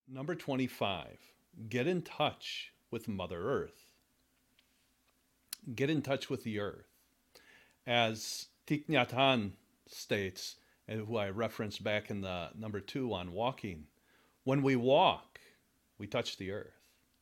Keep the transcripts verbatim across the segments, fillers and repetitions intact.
Number twenty-five, get in touch with Mother Earth. Get in touch with the Earth. As Thich Nhat Hanh states, and who I referenced back in the number two on walking, when we walk, we touch the Earth.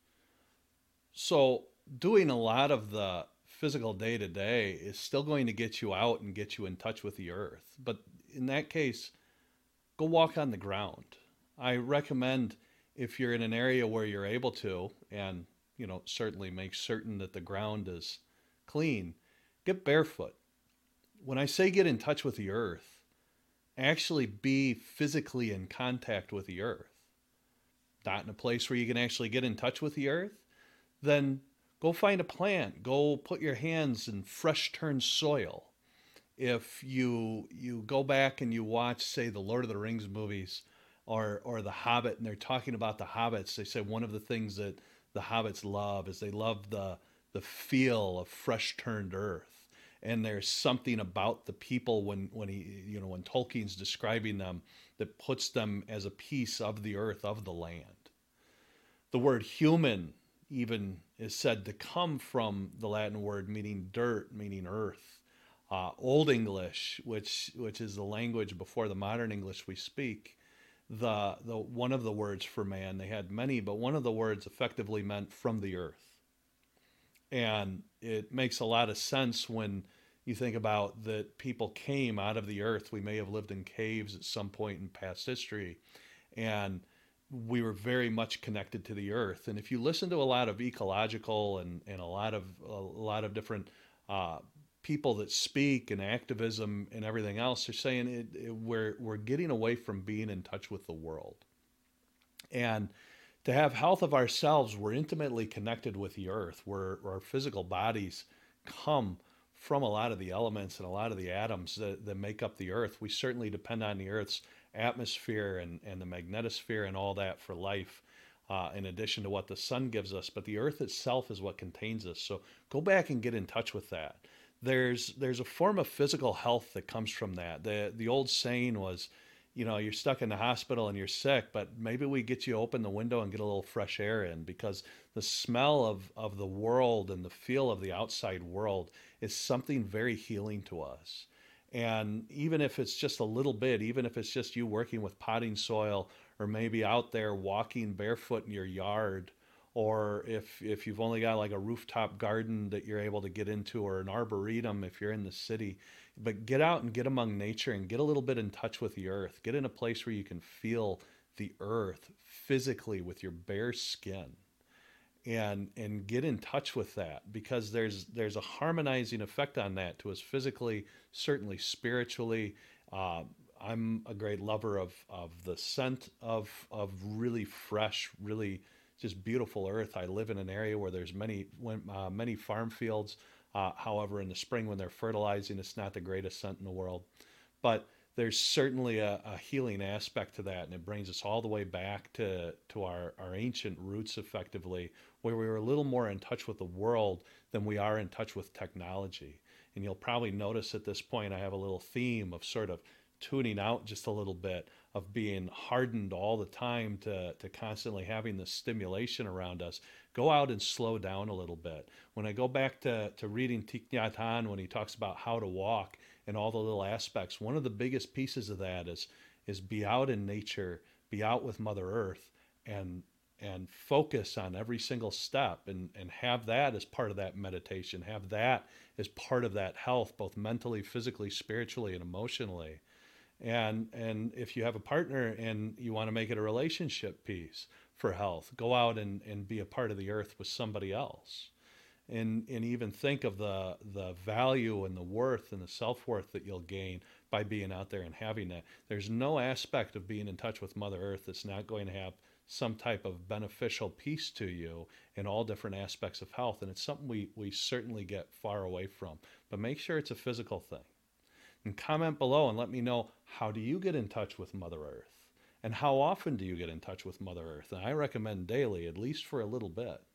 So, doing a lot of the physical day to day is still going to get you out and get you in touch with the Earth. But in that case, go walk on the ground. I recommend if you're in an area where you're able to, and you know, certainly make certain that the ground is clean, get barefoot. When I say get in touch with the earth, actually be physically in contact with the earth. Not in a place where you can actually get in touch with the earth, then go find a plant. Go put your hands in fresh turned soil. If you you go back and you watch, say, the Lord of the Rings movies or or The Hobbit, and they're talking about the hobbits, they say one of the things that the hobbits love is they love the the feel of fresh turned earth. And there's something about the people when when he you know when Tolkien's describing them that puts them as a piece of the earth, of the land. The word human even is said to come from the Latin word meaning dirt, meaning earth. Uh, Old English, which which is the language before the modern English we speak, the the one of the words for man, they had many, but one of the words effectively meant from the earth. And it makes a lot of sense when you think about that people came out of the earth. We may have lived in caves at some point in past history, and we were very much connected to the earth. And if you listen to a lot of ecological and, and a lot of a lot of different uh, people that speak and activism and everything else, they're saying it, it, we're we're getting away from being in touch with the world. And to have health of ourselves, we're intimately connected with the earth, where, where our physical bodies come from a lot of the elements and a lot of the atoms that, that make up the earth. We certainly depend on the earth's atmosphere and, and the magnetosphere and all that for life, uh, in addition to what the sun gives us. But the earth itself is what contains us. So go back and get in touch with that. There's there's a form of physical health that comes from that. The the old saying was, you know, you're stuck in the hospital and you're sick, but maybe we get you open the window and get a little fresh air in, because the smell of, of the world and the feel of the outside world is something very healing to us. And even if it's just a little bit, even if it's just you working with potting soil, or maybe out there walking barefoot in your yard, or if if you've only got like a rooftop garden that you're able to get into, or an arboretum if you're in the city, but get out and get among nature and get a little bit in touch with the earth. Get in a place where you can feel the earth physically with your bare skin, and and get in touch with that, because there's there's a harmonizing effect on that to us physically, certainly spiritually. Uh, I'm a great lover of of the scent of of really fresh, really just beautiful earth. I live in an area where there's many uh, many farm fields. Uh, however, in the spring when they're fertilizing, it's not the greatest scent in the world, but there's certainly a, a healing aspect to that, and it brings us all the way back to to our, our ancient roots, effectively, where we were a little more in touch with the world than we are in touch with technology. And you'll probably notice at this point I have a little theme of sort of tuning out just a little bit, of being hardened all the time to, to constantly having this stimulation around us. Go out and slow down a little bit. When I go back to, to reading Thich Nhat Hanh, when he talks about how to walk and all the little aspects, one of the biggest pieces of that is is be out in nature, be out with Mother Earth, and and focus on every single step, and, and have that as part of that meditation, have that as part of that health, both mentally, physically, spiritually, and emotionally. And and if you have a partner and you want to make it a relationship piece for health, go out and, and be a part of the earth with somebody else. And and even think of the the value and the worth and the self-worth that you'll gain by being out there and having that. There's no aspect of being in touch with Mother Earth that's not going to have some type of beneficial piece to you in all different aspects of health. And it's something we, we certainly get far away from. But make sure it's a physical thing. And comment below and let me know, how do you get in touch with Mother Earth? And how often do you get in touch with Mother Earth? And I recommend daily, at least for a little bit.